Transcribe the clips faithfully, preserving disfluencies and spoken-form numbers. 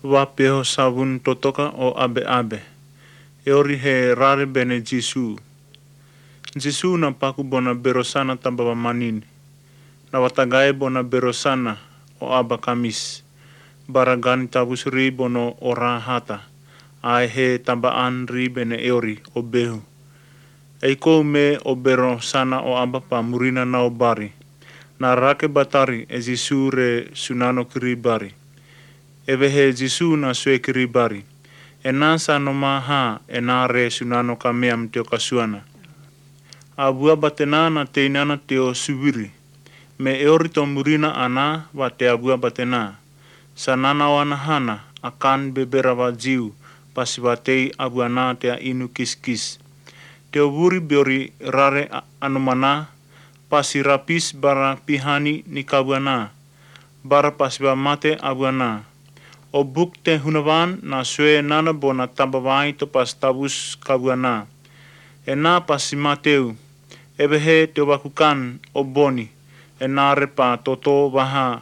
Wapeo savun totoka o abe abe. Eori he rare bene Jisu. Jisu na paku bona berosana tambaba manini. Na watagae bona berosana o aba kamis. Baragani tabusri bono ora hata. Ai he tambaan ri bene eori o behu. Eiko me o berosana o aba pa murina na o bari. Na rake batari e Jisu re sunano kiri bari. Eve he Jisu na sue kiri bari. E nasa no maha e nā re sunano ka mea mteo kasuana. A bua batena na teinana teo suwiri. Me eori to murina ana wa te abua batena. Sa nana wana hana a kan bebera wa jiu pasi wa tei abua na te a inu kis kis. Teo wuri beori rare anomana pasi rapis bara pihani ni kabuana. Bara pasi wa mate abuana. O buk te hunawan na sue nana bona tambawai to pas tabus kabuana. E na pasi mateu. Ebe he te wakukan o boni. E na repa toto waha.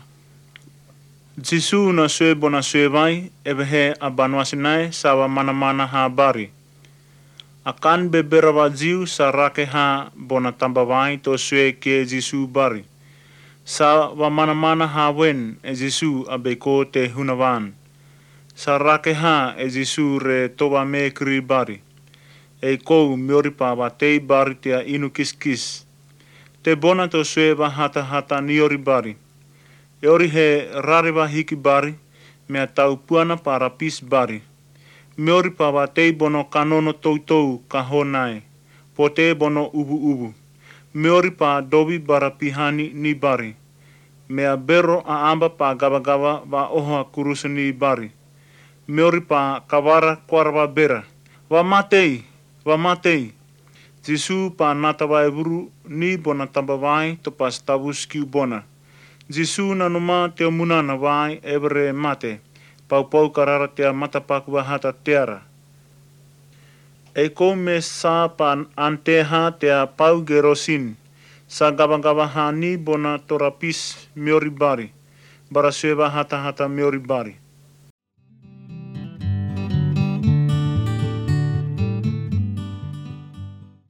Jisu na sue bona sue vai. Ebe he abanwasinae sawa mana mana ha bari. Akan bebera wa jiu sa rake ha bona tambawai to sue ke Jisu bari. Sa wa mana mana ha wen e Jisu abeko te hunawan. Sa rake ha e Jisu re towa me kri bari. E kou mioripa wa tei bari te a inu kis kis. Te bona to sue wa hata hata niori bari. E ori he rare wa hiki bari mea tau puana para pis bari. Mioripa wa tei bono kanono toutou ka honai. Po te bono ubu ubu. Mioripa dobi bara pihani ni bari. Mea bero a amba pa gabagawa wa oha kurusu ni bari. Mioripa kawara kwarawa bera. Wa matei, wa matei. Jisu pa natawa e wuru ni bona tambawai to pas tabus kiu bona. Jisu na numa te munana wai evere mate. Pau pau karara te matapaku wa hata teara. E ko me sa pa anteha te a pau gerosin. Sa gabagawa ha ni bona torapis miori bari. Bara sue wa hata hata miori bari.